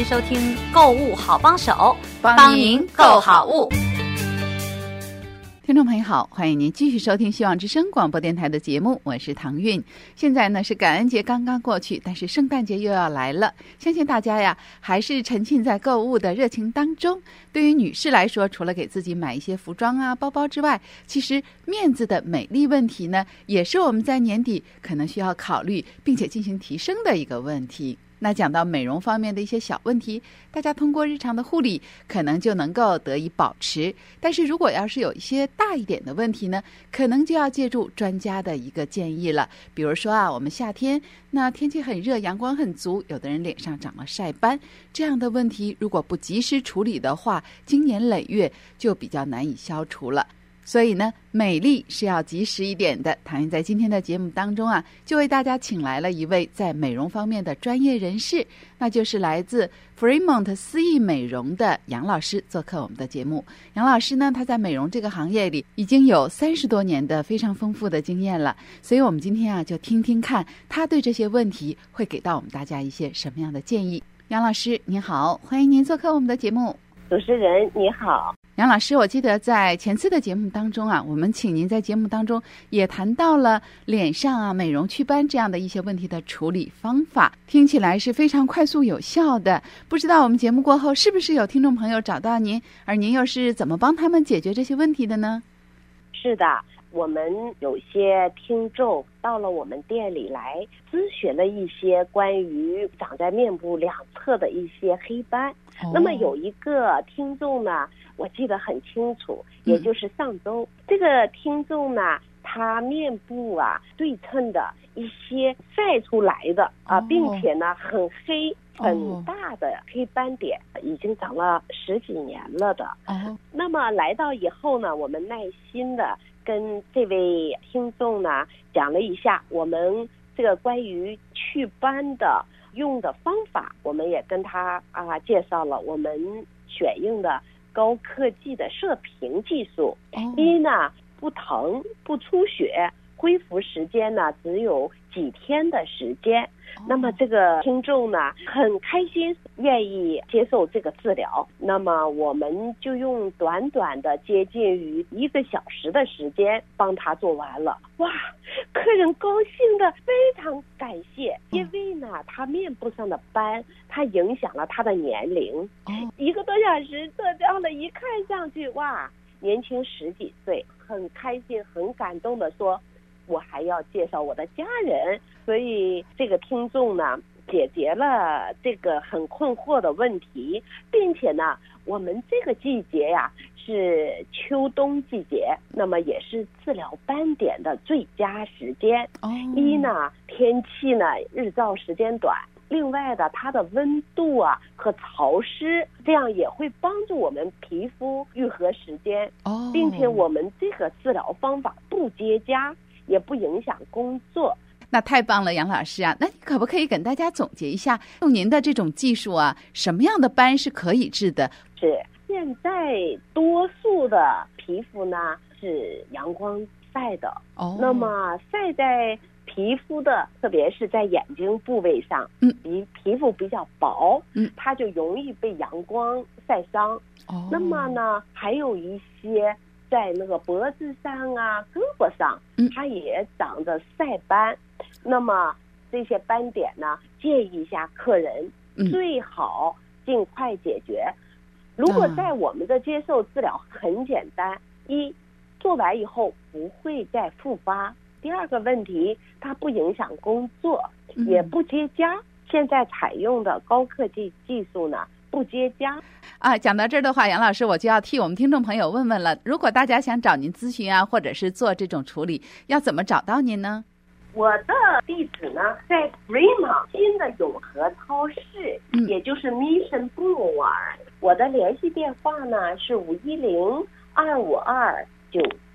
收听购物好帮手，帮您购好物。 听众朋友好，欢迎您继续收听希望之声广播电台的节目，我是唐韵。现在呢是感恩节刚刚过去，但是圣诞节又要来了，相信大家呀还是沉浸在购物的热情当中。对于女士来说，除了给自己买一些服装啊包包之外，其实面子的美丽问题呢也是我们在年底可能需要考虑并且进行提升的一个问题。那讲到美容方面的一些小问题，大家通过日常的护理可能就能够得以保持，但是如果要是有一些大一点的问题呢，可能就要借助专家的一个建议了。比如说啊，我们夏天那天气很热，阳光很足，有的人脸上长了晒斑，这样的问题如果不及时处理的话，经年累月就比较难以消除了。所以呢，美丽是要及时一点的。唐韵在今天的节目当中啊，就为大家请来了一位在美容方面的专业人士，那就是来自 Fremont 思逸美容的杨老师做客我们的节目。杨老师呢，他在美容这个行业里已经有30多年的非常丰富的经验了，所以我们今天啊，就听听看他对这些问题会给到我们大家一些什么样的建议。杨老师您好，欢迎您做客我们的节目。 主持人你好。 杨老师，我记得在前次的节目当中啊，我们请您在节目当中也谈到了脸上啊美容祛斑这样的一些问题的处理方法，听起来是非常快速有效的。不知道我们节目过后是不是有听众朋友找到您，而您又是怎么帮他们解决这些问题的呢？ 是的，我们有些听众到了我们店里来咨询了一些关于长在面部两侧的一些黑斑。那么有一个听众呢，我记得很清楚，也就是上周，这个听众呢，他面部啊对称的一些晒出来的并且呢很黑很大的黑斑点，已经长了10几年了的。那么来到以后呢，我们耐心的跟这位听众呢讲了一下我们这个关于祛斑的用的方法，我们也跟他介绍了我们选用的高科技的射频技术。一呢不疼不出血，恢复时间呢只有几天的时间。那么这个听众呢很开心，愿意接受这个治疗。那么我们就用短短的接近于1个小时的时间帮他做完了。哇，客人高兴的非常感谢，因为呢他面部上的斑它影响了他的年龄。1个多小时做掉了，一看上去哇年轻10几岁，很开心很感动的说，我还要介绍我的家人。所以这个听众呢解决了这个很困惑的问题，并且呢我们这个季节呀是秋冬季节，那么也是治疗斑点的最佳时间。一呢天气呢日照时间短，另外的它的温度啊和潮湿，这样也会帮助我们皮肤愈合时间。并且我们这个治疗方法不结痂，也不影响工作。 那太棒了，杨老师啊，那你可不可以跟大家总结一下，用您的这种技术啊，什么样的斑是可以治的？ 是现在多数的皮肤呢是阳光晒的，那么晒在皮肤的，特别是在眼睛部位上，皮肤比较薄，它就容易被阳光晒伤。那么呢还有一些在那个脖子上啊胳膊上它也长着晒斑。那么这些斑点呢建议一下客人最好尽快解决。如果在我们的接受治疗很简单，一做完以后不会再复发，第二个问题它不影响工作，也不结痂。现在采用的高科技技术呢不结痂。 讲到这儿的话，杨老师，我就要替我们听众朋友问问了，如果大家想找您咨询啊，或者是做这种处理，要怎么找到您呢？ 我的地址呢在 Fremont 新的永和超市，也就是 Mission Boulevard。我的联系电话呢是510-252-9388。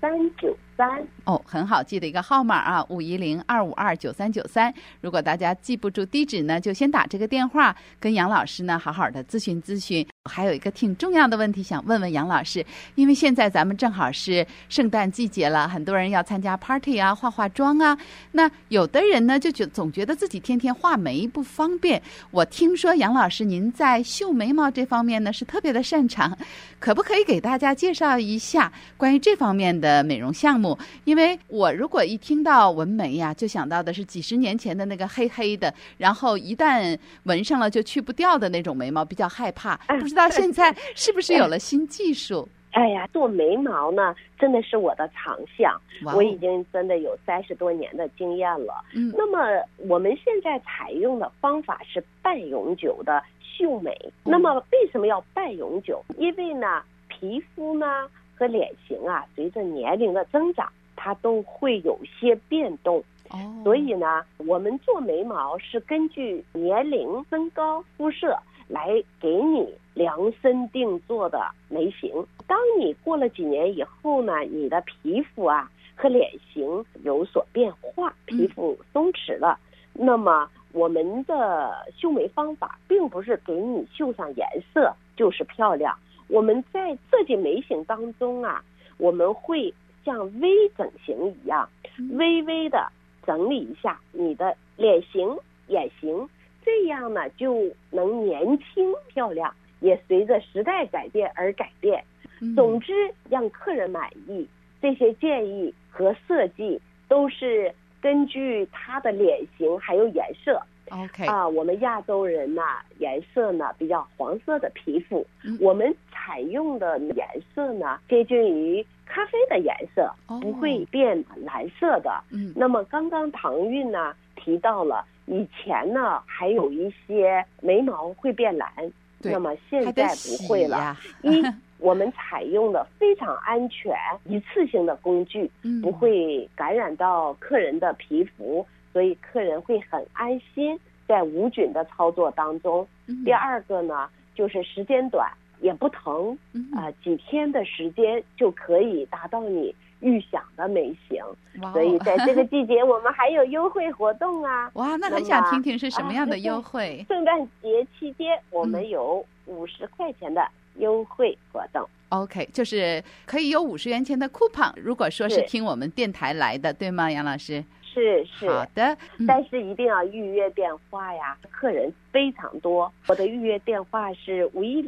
9393。 很好，记得一个号码啊，510-252-9393。如果大家记不住地址呢，就先打这个电话跟杨老师呢好好的咨询咨询。还有一个挺重要的问题想问问杨老师，因为现在咱们正好是圣诞季节了，很多人要参加 party 啊，化妆啊。那有的人呢就总觉得自己天天画眉不方便。我听说杨老师您在绣眉毛这方面呢是特别的擅长，可不可以给大家介绍一下关于这方面的美容项目？因为我如果一听到纹眉呀，就想到的是几十年前的那个黑黑的，然后一旦纹上了就去不掉的那种眉毛，比较害怕。不知道现在是不是有了新技术？ 哎呀，做眉毛呢，真的是我的长项。我已经真的有30多年的经验了。那么我们现在采用的方法是半永久的绣眉。那么为什么要半永久？因为呢，皮肤呢和脸型啊，随着年龄的增长，它都会有些变动。所以呢，我们做眉毛是根据年龄、身高、肤色来给你量身定做的眉形。当你过了几年以后呢，你的皮肤啊和脸型有所变化，皮肤松弛了，那么我们的绣眉方法并不是给你绣上颜色就是漂亮。我们在设计眉形当中啊，我们会像微整形一样，微微的整理一下你的脸型、眼型，这样呢就能年轻漂亮，也随着时代改变而改变。总之让客人满意，这些建议和设计都是根据他的脸型还有颜色。我们亚洲人呢，颜色呢比较黄色的皮肤，我们采用的颜色呢接近于咖啡的颜色，不会变蓝色的。那么刚刚唐韵呢提到了，以前呢还有一些眉毛会变蓝，那么现在不会了。我们采用的非常安全一次性的工具，不会感染到客人的皮肤，所以客人会很安心在无菌的操作当中。第二个呢，就是时间短也不疼，几天的时间就可以达到你预想的眉形。所以在这个季节我们还有优惠活动啊。 哇，那很想听听是什么样的优惠。 圣诞节期间我们有50块钱的优惠活动。 OK， 就是可以有50元钱的 coupon， 如果说是听我们电台来的，对吗，杨老师？ 是好的。 但是一定要预约电话呀，客人非常多。我的预约电话是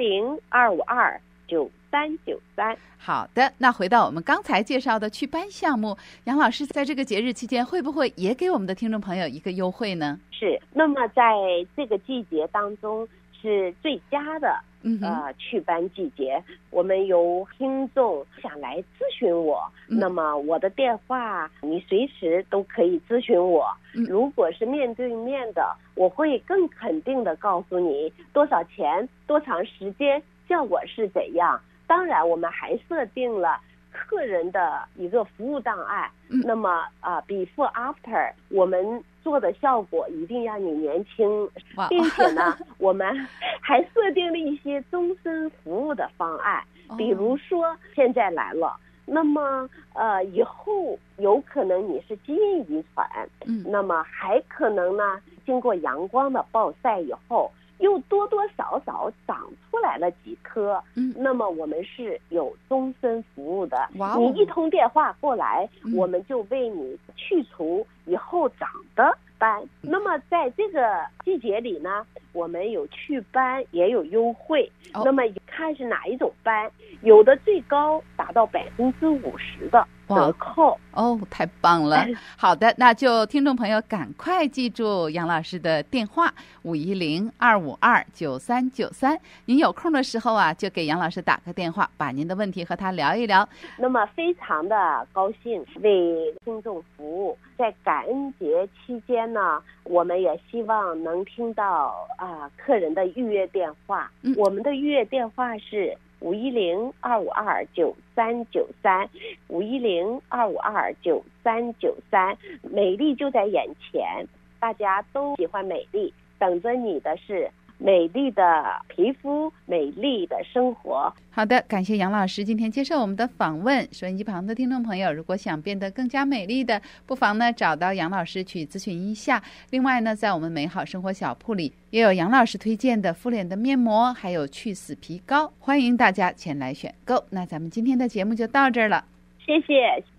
510-252-9393。 好的，那回到我们刚才介绍的祛斑项目，杨老师在这个节日期间会不会也给我们的听众朋友一个优惠呢？ 是，那么在这个季节当中是最佳的祛斑季节。我们有听众想来咨询我，那么我的电话你随时都可以咨询我。如果是面对面的，我会更肯定的告诉你多少钱、多长时间、效果是怎样。当然我们还设定了客人的一个服务档案，那么before after 我们做的效果一定让你年轻，并且呢我们还设定了一些终身服务的方案。比如说现在来了，那么以后有可能你是基因遗传，那么还可能呢经过阳光的暴晒以后又多多少少长出来了几颗，那么我们是有终身服务的。你一通电话过来，我们就为你去除以后长的斑。那么在这个季节里呢，我们有祛斑也有优惠。那么看是哪一种斑，有的最高达到50%的折扣。 太棒了。好的，那就听众朋友赶快记住杨老师的电话510-252-9393。您有空的时候啊，就给杨老师打个电话，把您的问题和他聊一聊。 那么非常的高兴为听众服务。在感恩节期间呢，我们也希望能听到客人的预约电话。我们的预约电话是510-252-9393 510-252-9393。美丽就在眼前，大家都喜欢美丽，等着你的是美丽的皮肤，美丽的生活。 好的，感谢杨老师今天接受我们的访问。收音机旁的听众朋友，如果想变得更加美丽的，不妨呢找到杨老师去咨询一下。另外呢，在我们美好生活小铺里也有杨老师推荐的敷脸的面膜，还有去死皮膏，欢迎大家前来选购。那咱们今天的节目就到这儿了， 谢谢。